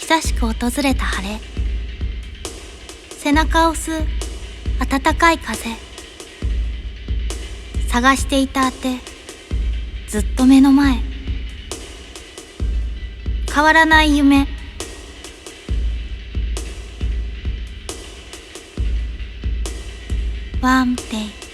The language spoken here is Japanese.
久しく訪れた晴れ、背中を吸う暖かい風、探していたあて、ずっと目の前、変わらない夢。One day